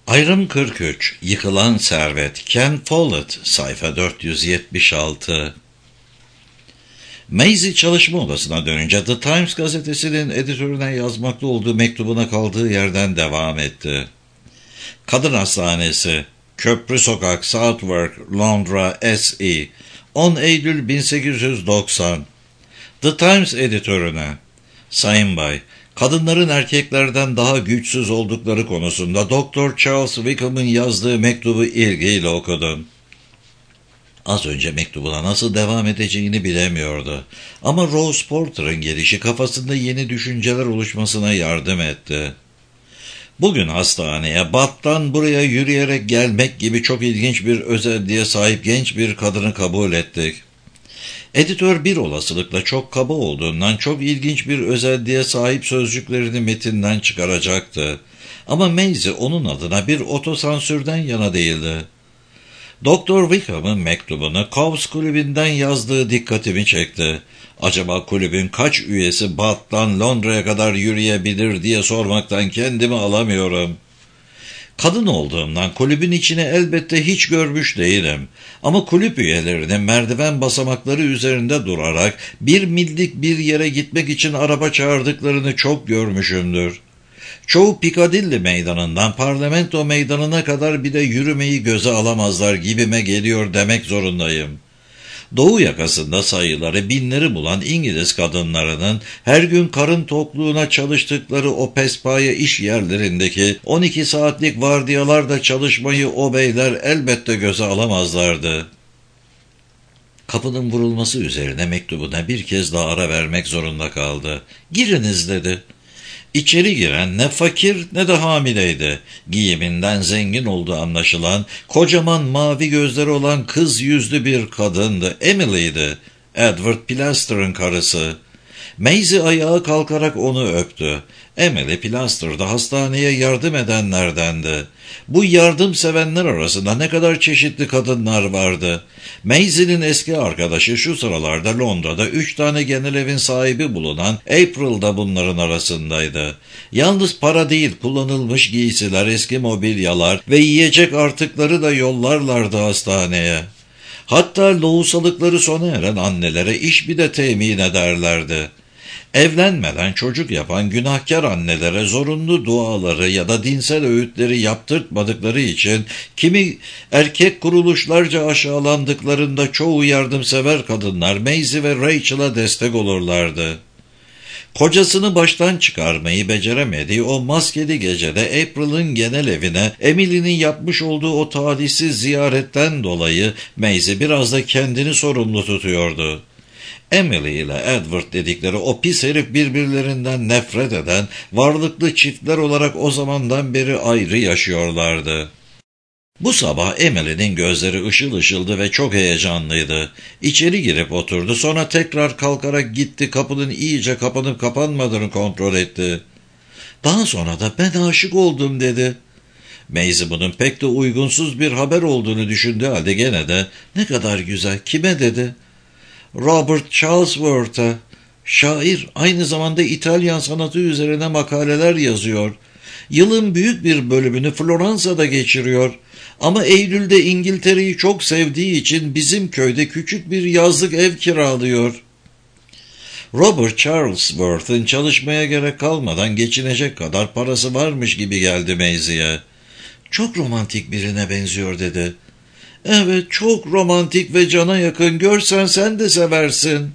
Ayrım 43, Yıkılan Servet, Ken Follett, sayfa 476. Maisie çalışma odasına dönünce The Times gazetesinin editörüne yazmakta olduğu mektubuna kaldığı yerden devam etti. Kadın Hastanesi, Köprü Sokak, Southwark, Londra, S.E. 10 Eylül 1890. The Times editörüne: Sayın Bay, kadınların erkeklerden daha güçsüz oldukları konusunda Dr. Charles Wickham'ın yazdığı mektubu ilgiyle okudum. Az önce mektubuna nasıl devam edeceğini bilemiyordu. Ama Rose Porter'ın gelişi kafasında yeni düşünceler oluşmasına yardım etti. Bugün hastaneye Bath'tan buraya yürüyerek gelmek gibi çok ilginç bir özelliğe sahip genç bir kadını kabul ettik. Editör bir olasılıkla çok kaba olduğundan çok ilginç bir özelliğe sahip sözcüklerini metinden çıkaracaktı. Ama Maisie onun adına bir otosansürden yana değildi. Doktor Wickham'ın mektubunu Cowes kulübünden yazdığı dikkatimi çekti. Acaba kulübün kaç üyesi Bath'tan Londra'ya kadar yürüyebilir diye sormaktan kendimi alamıyorum. Kadın olduğumdan kulübün içine elbette hiç görmüş değilim. Ama kulüp üyelerinin merdiven basamakları üzerinde durarak bir millik bir yere gitmek için araba çağırdıklarını çok görmüşümdür. Çoğu Piccadilly meydanından Parlamento meydanına kadar bile yürümeyi göze alamazlar gibime geliyor demek zorundayım. Doğu yakasında sayıları binleri bulan İngiliz kadınlarının her gün karın tokluğuna çalıştıkları o pespaye iş yerlerindeki 12 saatlik vardiyalarda çalışmayı o beyler elbette göze alamazlardı. Kapının vurulması üzerine mektubuna bir kez daha ara vermek zorunda kaldı. "Giriniz," dedi. İçeri giren ne fakir ne de hamileydi. Giyiminden zengin olduğu anlaşılan, kocaman mavi gözleri olan kız yüzlü bir kadındı. Emily'di, Edward Pilaster'ın karısı. Maisie ayağa kalkarak onu öptü. Emily Pilaster da hastaneye yardım edenlerdendi. Bu yardımsevenler arasında ne kadar çeşitli kadınlar vardı. Maisie'nin eski arkadaşı şu sıralarda Londra'da 3 tane genel evin sahibi bulunan April da bunların arasındaydı. Yalnız para değil, kullanılmış giysiler, eski mobilyalar ve yiyecek artıkları da yollarlardı hastaneye. Hatta lohusalıkları sona eren annelere iş bir de temin ederlerdi. Evlenmeden çocuk yapan günahkar annelere zorunlu duaları ya da dinsel öğütleri yaptırtmadıkları için kimi erkek kuruluşlarca aşağılandıklarında çoğu yardımsever kadınlar Maisie ve Rachel'a destek olurlardı. Kocasını baştan çıkarmayı beceremediği o maskeli gecede April'ın genel evine Emily'nin yapmış olduğu o talihsiz ziyaretten dolayı Maisie biraz da kendini sorumlu tutuyordu. Emily ile Edward dedikleri o pis herif birbirlerinden nefret eden varlıklı çiftler olarak o zamandan beri ayrı yaşıyorlardı. Bu sabah Emily'nin gözleri ışıl ışıldı ve çok heyecanlıydı. İçeri girip oturdu, sonra tekrar kalkarak gitti, kapının iyice kapanıp kapanmadığını kontrol etti. Daha sonra da "Ben aşık oldum," dedi. Maisie bunun pek de uygunsuz bir haber olduğunu düşündüğü halde gene de "Ne kadar güzel, kime?" dedi. "Robert Charlesworth'a. Şair, aynı zamanda İtalyan sanatı üzerine makaleler yazıyor. Yılın büyük bir bölümünü Floransa'da geçiriyor. Ama Eylül'de İngiltere'yi çok sevdiği için bizim köyde küçük bir yazlık ev kiralıyor." Robert Charlesworth'ın çalışmaya gerek kalmadan geçinecek kadar parası varmış gibi geldi Maisie'ye. "Çok romantik birine benziyor," dedi. "Evet, çok romantik ve cana yakın. Görsen sen de seversin."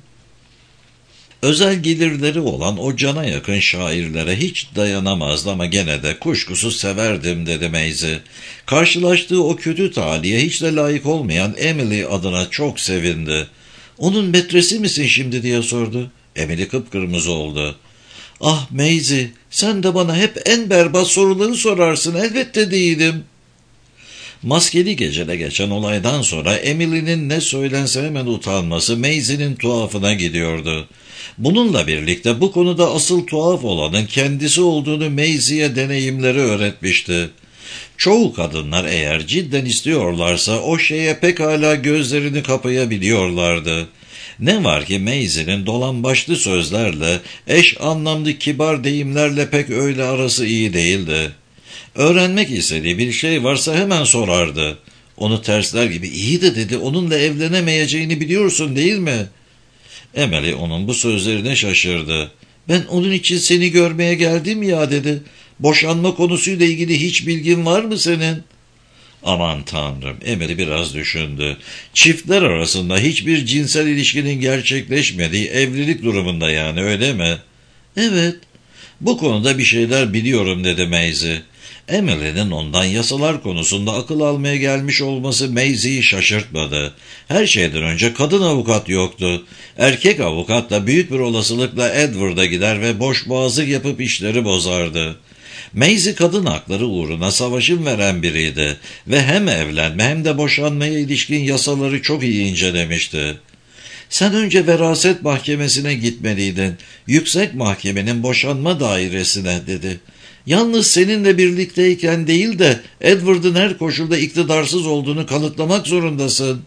Özel gelirleri olan o cana yakın şairlere hiç dayanamazdı ama gene de "Kuşkusuz severdim," dedi Maisie. Karşılaştığı o kötü talihe hiç de layık olmayan Emily adına çok sevindi. "Onun metresi misin şimdi?" diye sordu. Emily kıpkırmızı oldu. "Ah Maisie, sen de bana hep en berbat soruları sorarsın." "Elbette değilim." Maskeli gecede geçen olaydan sonra Emily'nin ne söylense hemen utanması Maisie'nin tuhafına gidiyordu. Bununla birlikte bu konuda asıl tuhaf olanın kendisi olduğunu Maisie'ye deneyimleri öğretmişti. Çoğu kadınlar eğer cidden istiyorlarsa o şeye pekala gözlerini kapayabiliyorlardı. Ne var ki Maisie'nin dolambaçlı sözlerle, eş anlamlı kibar deyimlerle pek öyle arası iyi değildi. Öğrenmek istediği bir şey varsa hemen sorardı. Onu tersler gibi, iyi de dedi, onunla evlenemeyeceğini biliyorsun değil mi? Emily onun bu sözlerine şaşırdı. Ben onun için seni görmeye geldim ya dedi. Boşanma konusuyla ilgili hiç bilgin var mı senin? Aman tanrım, Emily biraz düşündü. Çiftler arasında hiçbir cinsel ilişkinin gerçekleşmediği evlilik durumunda yani, öyle mi? Evet, bu konuda bir şeyler biliyorum dedi Maisie. Emily'nin ondan yasalar konusunda akıl almaya gelmiş olması Maisie'yi şaşırtmadı. Her şeyden önce kadın avukat yoktu. Erkek avukat da büyük bir olasılıkla Edward'a gider ve boşboğazlık yapıp işleri bozardı. Maisie kadın hakları uğruna savaşın veren biriydi ve hem evlenme hem de boşanmaya ilişkin yasaları çok iyi incelemişti. Sen önce veraset mahkemesine gitmeliydin, yüksek mahkemenin boşanma dairesine dedi. Yalnız seninle birlikteyken değil de Edward'ın her koşulda iktidarsız olduğunu kanıtlamak zorundasın.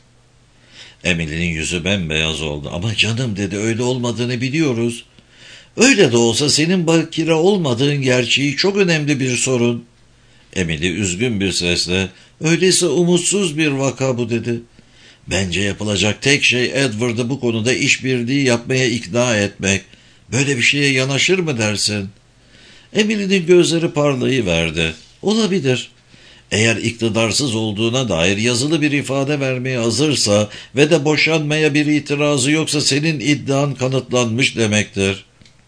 Emily'nin yüzü bembeyaz oldu. Ama canım dedi, öyle olmadığını biliyoruz. Öyle de olsa senin bakire olmadığın gerçeği çok önemli bir sorun. Emily üzgün bir sesle, öyleyse umutsuz bir vaka bu dedi. Bence yapılacak tek şey Edward'ı bu konuda işbirliği yapmaya ikna etmek. Böyle bir şeye yanaşır mı dersin? Emily'nin gözleri parlayıverdi. Olabilir. Eğer iktidarsız olduğuna dair yazılı bir ifade vermeye hazırsa ve de boşanmaya bir itirazı yoksa senin iddian kanıtlanmış demektir.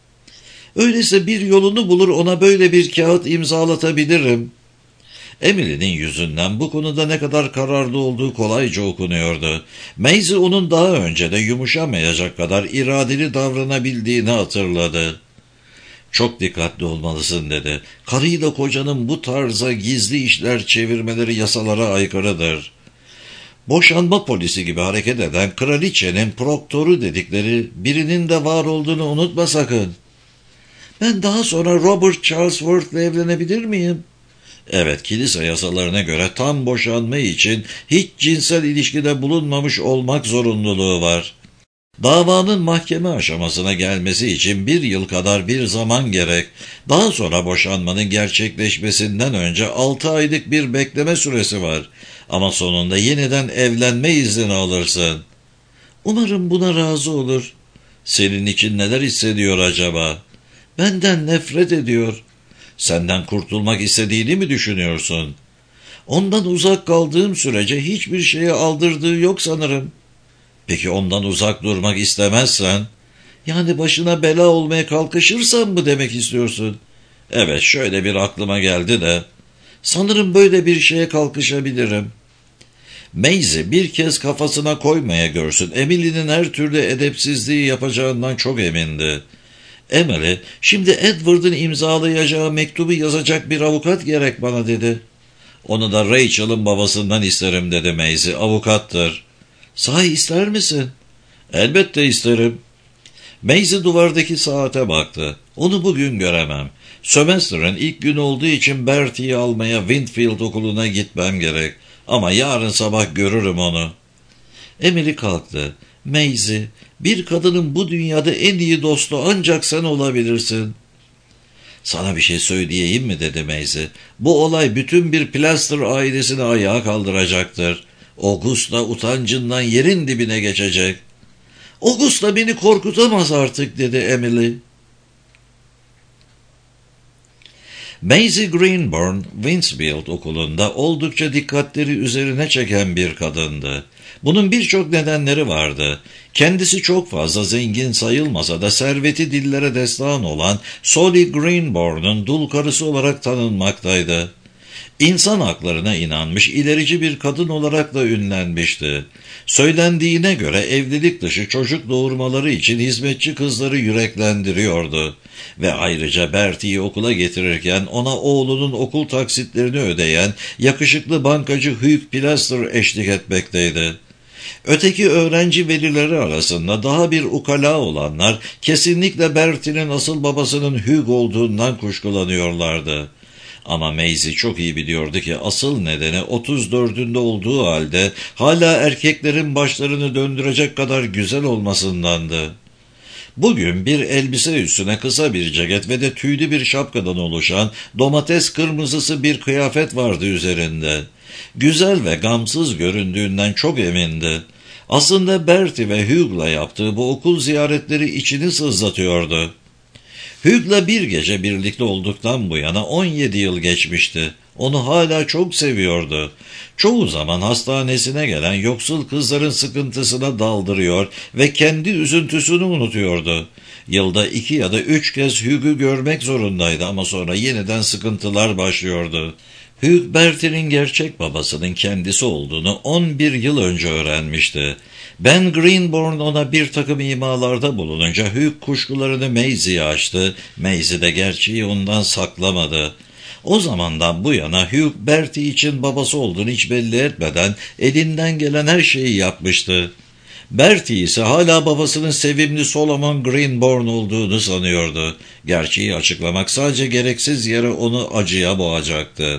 Öyleyse bir yolunu bulur, ona böyle bir kağıt imzalatabilirim. Emily'nin yüzünden bu konuda ne kadar kararlı olduğu kolayca okunuyordu. Maisie onun daha önce de yumuşamayacak kadar iradeli davranabildiğini hatırladı. Çok dikkatli olmalısın dedi. Karıyla kocanın bu tarza gizli işler çevirmeleri yasalara aykırıdır. Boşanma polisi gibi hareket eden kraliçenin proktoru dedikleri birinin de var olduğunu unutma sakın. Ben daha sonra Robert Charlesworth'la evlenebilir miyim? Evet, kilise yasalarına göre tam boşanma için hiç cinsel ilişkide bulunmamış olmak zorunluluğu var. Davanın mahkeme aşamasına gelmesi için 1 yıl kadar bir zaman gerek. Daha sonra boşanmanın gerçekleşmesinden önce 6 aylık bir bekleme süresi var. Ama sonunda yeniden evlenme izni alırsın. Umarım buna razı olur. Senin için neler hissediyor acaba? Benden nefret ediyor. Senden kurtulmak istediğini mi düşünüyorsun? Ondan uzak kaldığım sürece hiçbir şeye aldırdığı yok sanırım. Peki ondan uzak durmak istemezsen? Yani başına bela olmaya kalkışırsan mı demek istiyorsun? Evet, şöyle bir aklıma geldi de. Sanırım böyle bir şeye kalkışabilirim. Maisie bir kez kafasına koymaya görsün. Emily'nin her türlü edepsizliği yapacağından çok emindi. Emily, şimdi Edward'ın imzalayacağı mektubu yazacak bir avukat gerek bana dedi. Onu da Rachel'ın babasından isterim dedi Maisie. Avukattır. Sahi ister misin? Elbette isterim. Maisie duvardaki saate baktı. Onu bugün göremem. Sömestr'ın ilk günü olduğu için Bertie'yi almaya Windfield okuluna gitmem gerek. Ama yarın sabah görürüm onu. Emily kalktı. Maisie, bir kadının bu dünyada en iyi dostu ancak sen olabilirsin. Sana bir şey söyleyeyim mi dedi Maisie. Bu olay bütün bir Plaster ailesini ayağa kaldıracaktır. Augusta utancından yerin dibine geçecek. Augusta beni korkutamaz artık dedi Emily. Maisie Greenburn, Winsfield okulunda oldukça dikkatleri üzerine çeken bir kadındı. Bunun birçok nedenleri vardı. Kendisi çok fazla zengin sayılmasa da serveti dillere destan olan Solly Greenburn'un dul karısı olarak tanınmaktaydı. İnsan haklarına inanmış, ilerici bir kadın olarak da ünlenmişti. Söylendiğine göre evlilik dışı çocuk doğurmaları için hizmetçi kızları yüreklendiriyordu. Ve ayrıca Bertie'yi okula getirirken ona oğlunun okul taksitlerini ödeyen yakışıklı bankacı Hugh Plaster eşlik etmekteydi. Öteki öğrenci velileri arasında daha bir ukala olanlar kesinlikle Bertie'nin asıl babasının Hugh olduğundan kuşkulanıyorlardı. Ama Maisie çok iyi biliyordu ki asıl nedeni 34'ünde olduğu halde hala erkeklerin başlarını döndürecek kadar güzel olmasındandı. Bugün bir elbise üstüne kısa bir ceket ve de tüylü bir şapkadan oluşan domates kırmızısı bir kıyafet vardı üzerinde. Güzel ve gamsız göründüğünden çok emindi. Aslında Bertie ve Hugh'la yaptığı bu okul ziyaretleri içini sızlatıyordu. Hugh'la bir gece birlikte olduktan bu yana 17 yıl geçmişti. Onu hala çok seviyordu. Çoğu zaman hastanesine gelen yoksul kızların sıkıntısına daldırıyor ve kendi üzüntüsünü unutuyordu. Yılda 2 ya da 3 kez Hugh'u görmek zorundaydı ama sonra yeniden sıkıntılar başlıyordu. Hugh, Bertie'nin gerçek babasının kendisi olduğunu 11 yıl önce öğrenmişti. Ben Greenborn ona bir takım imalarda bulununca Hugh kuşkularını Maisie'ye açtı. Maisie de gerçeği ondan saklamadı. O zamandan bu yana Hugh, Bertie için babası olduğunu hiç belli etmeden elinden gelen her şeyi yapmıştı. Bertie ise hala babasının sevimli Solomon Greenborn olduğunu sanıyordu. Gerçeği açıklamak sadece gereksiz yere onu acıya boğacaktı.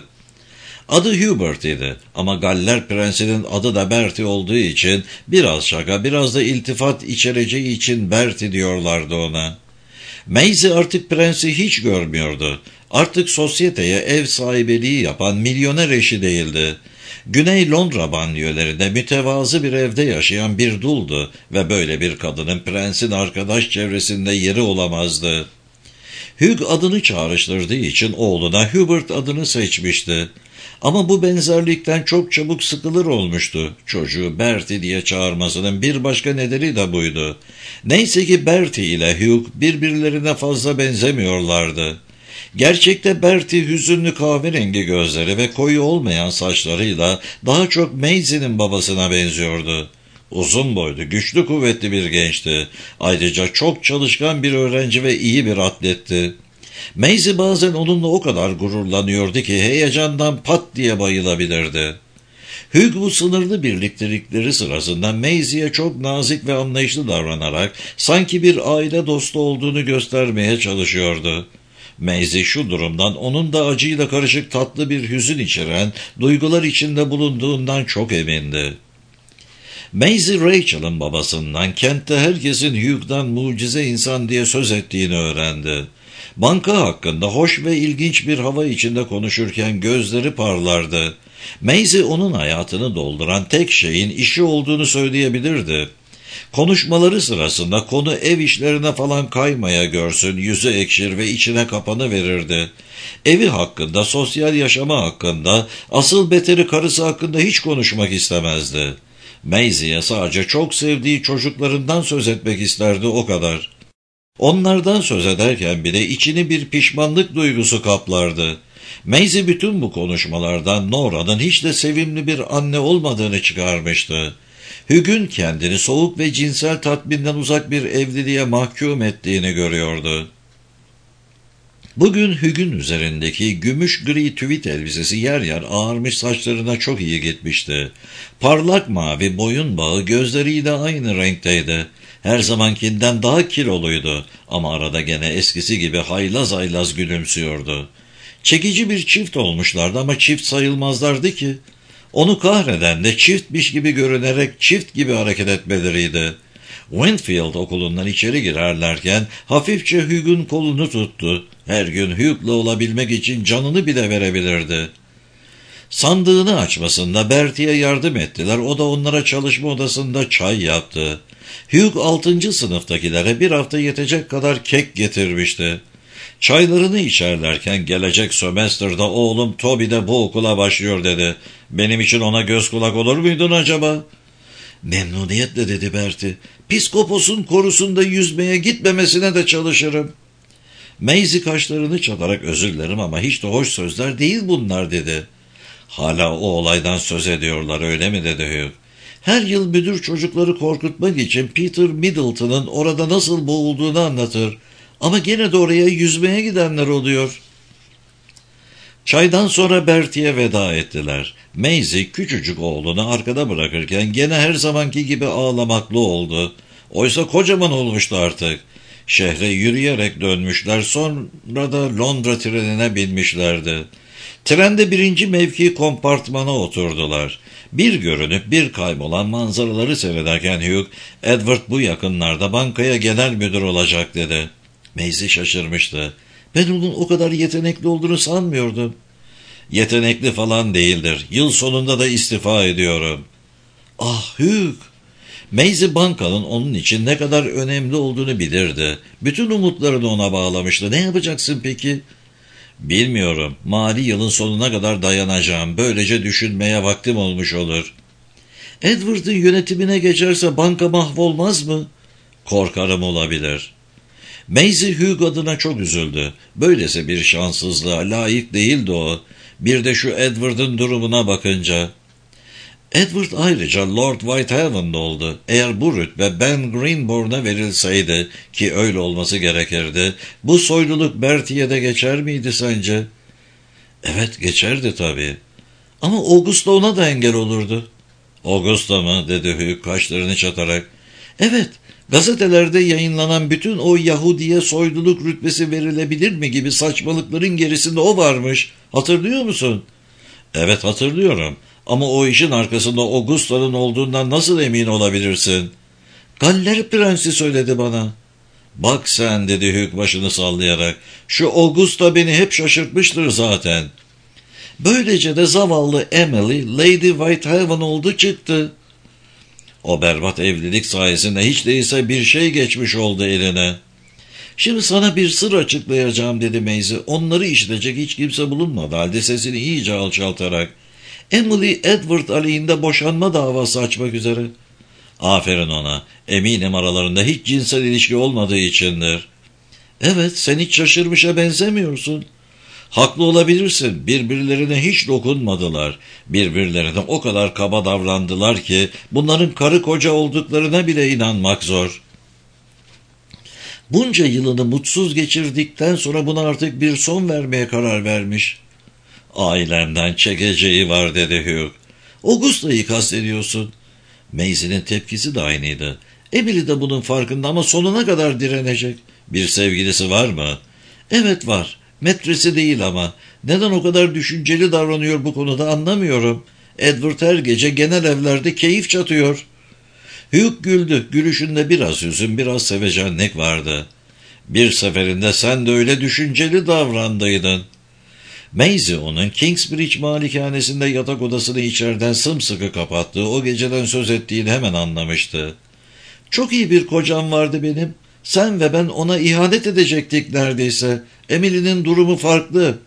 Adı Hubert idi ama Galler Prensi'nin adı da Bertie olduğu için biraz şaka biraz da iltifat içereceği için Bertie diyorlardı ona. Maisie artık prensi hiç görmüyordu. Artık sosyeteye ev sahibeliği yapan milyoner eşi değildi. Güney Londra banliyölerinde mütevazı bir evde yaşayan bir duldu ve böyle bir kadının prensin arkadaş çevresinde yeri olamazdı. Hugh adını çağrıştırdığı için oğluna Hubert adını seçmişti. Ama bu benzerlikten çok çabuk sıkılır olmuştu. Çocuğu Bertie diye çağırmasının bir başka nedeni de buydu. Neyse ki Bertie ile Hugh birbirlerine fazla benzemiyorlardı. Gerçekte Bertie hüzünlü kahverengi gözleri ve koyu olmayan saçlarıyla daha çok Maisie'nin babasına benziyordu. Uzun boylu, güçlü kuvvetli bir gençti. Ayrıca çok çalışkan bir öğrenci ve iyi bir atletti. Maisie bazen onunla o kadar gururlanıyordu ki heyecandan pat diye bayılabilirdi. Hugh bu sınırlı birliktelikleri sırasında Maisie'ye çok nazik ve anlayışlı davranarak sanki bir aile dostu olduğunu göstermeye çalışıyordu. Maisie şu durumdan onun da acıyla karışık tatlı bir hüzün içeren duygular içinde bulunduğundan çok emindi. Maisie Rachel'ın babasından kentte herkesin Hugh'dan mucize insan diye söz ettiğini öğrendi. Banka hakkında hoş ve ilginç bir hava içinde konuşurken gözleri parlardı. Maisie onun hayatını dolduran tek şeyin işi olduğunu söyleyebilirdi. Konuşmaları sırasında konu ev işlerine falan kaymaya görsün, yüzü ekşir ve içine kapanı verirdi. Evi hakkında, sosyal yaşamı hakkında, asıl beteri karısı hakkında hiç konuşmak istemezdi. Maisie'ye sadece çok sevdiği çocuklarından söz etmek isterdi, o kadar. Onlardan söz ederken bile içini bir pişmanlık duygusu kaplardı. Maisie bütün bu konuşmalardan Norah'nın hiç de sevimli bir anne olmadığını çıkarmıştı. Hugh'un kendini soğuk ve cinsel tatminden uzak bir evliliğe mahkum ettiğini görüyordu. Bugün Hugh'un üzerindeki gümüş gri tüvit elbisesi yer yer ağarmış saçlarına çok iyi gitmişti. Parlak mavi boyun bağı gözleriyle aynı renkteydi. Her zamankinden daha kiloluydu ama arada gene eskisi gibi haylaz haylaz gülümsüyordu. Çekici bir çift olmuşlardı ama çift sayılmazlardı ki. Onu kahreden de çiftmiş gibi görünerek çift gibi hareket etmeleriydi. Winfield okulundan içeri girerlerken hafifçe Hugh'un kolunu tuttu. Her gün Hugh'la olabilmek için canını bile verebilirdi. Sandığını açmasında Bertie'ye yardım ettiler. O da onlara çalışma odasında çay yaptı. Hugh 6. sınıftakilere bir hafta yetecek kadar kek getirmişti. Çaylarını içerlerken gelecek sömestrda oğlum Toby de bu okula başlıyor dedi. Benim için ona göz kulak olur muydun acaba? Memnuniyetle dedi Bertie. Piskopos'un korusunda yüzmeye gitmemesine de çalışırım. Maisie kaşlarını çatarak özür dilerim ama hiç de hoş sözler değil bunlar dedi. Hala o olaydan söz ediyorlar öyle mi dedi Hugh. Her yıl müdür çocukları korkutmak için Peter Middleton'ın orada nasıl boğulduğunu anlatır. Ama gene de oraya yüzmeye gidenler oluyor. Çaydan sonra Bertie'ye veda ettiler. Maisie küçücük oğlunu arkada bırakırken gene her zamanki gibi ağlamaklı oldu. Oysa kocaman olmuştu artık. Şehre yürüyerek dönmüşler, sonra da Londra trenine binmişlerdi. Trende birinci mevki kompartmana oturdular. Bir görünüp bir kaybolan manzaraları seyrederken Hugh, Edward bu yakınlarda bankaya genel müdür olacak dedi. Maisie şaşırmıştı. Ben onun o kadar yetenekli olduğunu sanmıyordum. Yetenekli falan değildir. Yıl sonunda da istifa ediyorum. Ah Hugh! Maisie bankanın onun için ne kadar önemli olduğunu bilirdi. Bütün umutlarını ona bağlamıştı. Ne yapacaksın peki? Bilmiyorum. Mali yılın sonuna kadar dayanacağım. Böylece düşünmeye vaktim olmuş olur. Edward'ın yönetimine geçerse banka mahvolmaz mı? Korkarım olabilir. Maisie Hugh adına çok üzüldü. Böylesi bir şanssızlığa layık değildi o. Bir de şu Edward'ın durumuna bakınca. Edward ayrıca Lord Whitehaven'da oldu. Eğer bu rütbe Ben Greenbourne'a verilseydi, ki öyle olması gerekirdi, bu soyluluk Bertie'ye de geçer miydi sence? Evet, geçerdi tabii. Ama Augusta ona da engel olurdu. Augusta mı? Dedi Hugh kaşlarını çatarak. Evet, gazetelerde yayınlanan bütün o Yahudi'ye soyluluk rütbesi verilebilir mi gibi saçmalıkların gerisinde o varmış. Hatırlıyor musun? Evet, hatırlıyorum. Ama o işin arkasında Augusta'nın olduğundan nasıl emin olabilirsin? Galler Prensi söyledi bana. Bak sen, dedi Hugh başını sallayarak. Şu Augusta beni hep şaşırtmıştır zaten. Böylece de zavallı Emily, Lady Whitehaven oldu çıktı. O berbat evlilik sayesinde hiç değilse bir şey geçmiş oldu eline. Şimdi sana bir sır açıklayacağım, dedi Maisie. Onları işitecek hiç kimse bulunmadı halde sesini iyice alçaltarak. Emily, Edward aleyhinde boşanma davası açmak üzere. Aferin ona. Eminim aralarında hiç cinsel ilişki olmadığı içindir. Evet, sen hiç şaşırmışa benzemiyorsun. Haklı olabilirsin. Birbirlerine hiç dokunmadılar. Birbirlerine o kadar kaba davrandılar ki bunların karı koca olduklarına bile inanmak zor. Bunca yılını mutsuz geçirdikten sonra buna artık bir son vermeye karar vermiş. Ailemden çekeceği var, dedi Hugh. Augusta'yı kastediyorsun. Maisie'nin tepkisi de aynıydı. Emily de bunun farkında ama sonuna kadar direnecek. Bir sevgilisi var mı? Evet var. Metresi değil ama. Neden o kadar düşünceli davranıyor bu konuda anlamıyorum. Edward her gece genel evlerde keyif çatıyor. Hugh güldü. Gülüşünde biraz hüzün, biraz sevecenlik vardı. Bir seferinde sen de öyle düşünceli davrandıydın. Maisie onun Kingsbridge malikanesinde yatak odasını içeriden sımsıkı kapattığı o geceden söz ettiğini hemen anlamıştı. Çok iyi bir kocam vardı benim. Sen ve ben ona ihanet edecektik neredeyse. Emily'nin durumu farklı.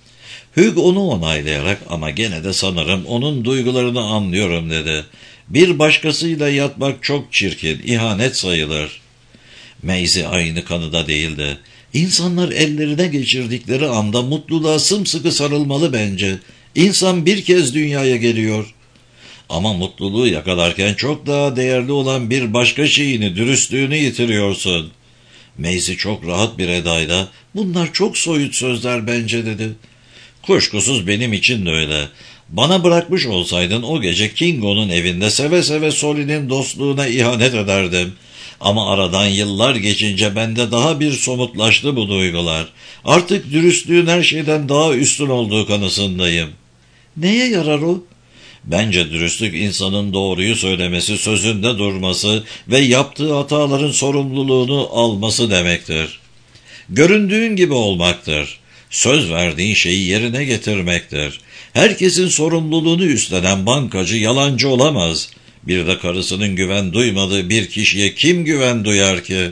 Hugh onu onaylayarak ama gene de sanırım onun duygularını anlıyorum, dedi. Bir başkasıyla yatmak çok çirkin, ihanet sayılır. Maisie aynı kanıda değildi. İnsanlar ellerine geçirdikleri anda mutluluğa sımsıkı sarılmalı bence. İnsan bir kez dünyaya geliyor. Ama mutluluğu yakalarken çok daha değerli olan bir başka şeyini, dürüstlüğünü yitiriyorsun. Maisie çok rahat bir edayla, bunlar çok soyut sözler bence, dedi. Kuşkusuz benim için de öyle. Bana bırakmış olsaydın o gece Kingo'nun evinde seve seve Solly'nin dostluğuna ihanet ederdim. Ama aradan yıllar geçince bende daha bir somutlaştı bu duygular. Artık dürüstlüğün her şeyden daha üstün olduğu kanısındayım. Neye yarar o? Bence dürüstlük insanın doğruyu söylemesi, sözünde durması ve yaptığı hataların sorumluluğunu alması demektir. Göründüğün gibi olmaktır. Söz verdiğin şeyi yerine getirmektir. Herkesin sorumluluğunu üstlenen bankacı yalancı olamaz. Bir de karısının güven duymadığı bir kişiye kim güven duyar ki?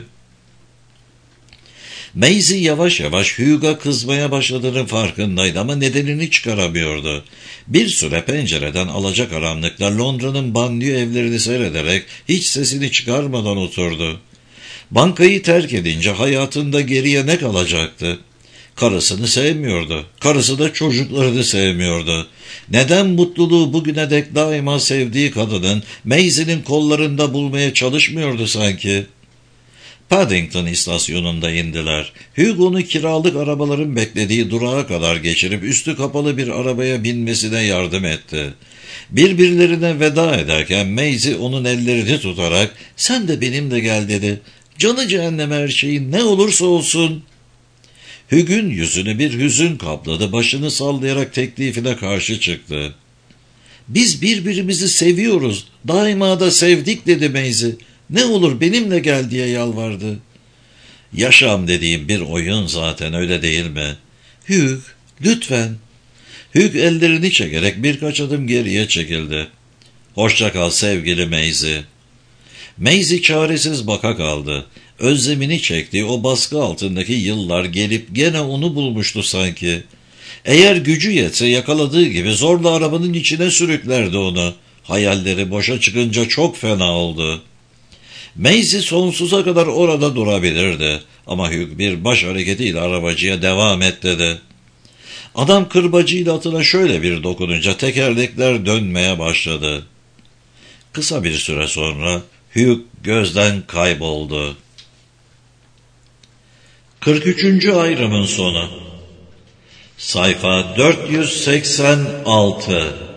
Maisie yavaş yavaş Hugh'a kızmaya başladığının farkındaydı ama nedenini çıkaramıyordu. Bir süre pencereden alacakaranlıkta Londra'nın banliyö evlerini seyrederek hiç sesini çıkarmadan oturdu. Bankayı terk edince hayatında geriye ne kalacaktı? Karısını sevmiyordu. Karısı da çocuklarını sevmiyordu. Neden mutluluğu bugüne dek daima sevdiği kadının Maisie'nin kollarında bulmaya çalışmıyordu sanki? Paddington istasyonunda indiler. Hugh onu kiralık arabaların beklediği durağa kadar geçirip üstü kapalı bir arabaya binmesine yardım etti. Birbirlerine veda ederken Maisie onun ellerini tutarak "Sen de benimle gel," dedi. "Canı cehenneme her şeyin, ne olursa olsun." Hugh'ün yüzünü bir hüzün kapladı, başını sallayarak teklifine karşı çıktı. "Biz birbirimizi seviyoruz, daima da sevdik," dedi Maisie. "Ne olur benimle gel," diye yalvardı. "Yaşam dediğim bir oyun zaten, öyle değil mi?" "Hugh, lütfen." Hugh ellerini çekerek birkaç adım geriye çekildi. "Hoşça kal sevgili Maisie." Maisie çaresiz baka kaldı. Özlemini çektiği o baskı altındaki yıllar gelip gene onu bulmuştu sanki. Eğer gücü yetse yakaladığı gibi zorla arabanın içine sürüklerdi onu. Hayalleri boşa çıkınca çok fena oldu. Maisie sonsuza kadar orada durabilirdi. Ama Hugh bir baş hareketiyle arabacıya "devam et," dedi. Adam kırbacıyla atına şöyle bir dokununca tekerlekler dönmeye başladı. Kısa bir süre sonra Hugh gözden kayboldu. 43. ayrımın sonu. Sayfa 486.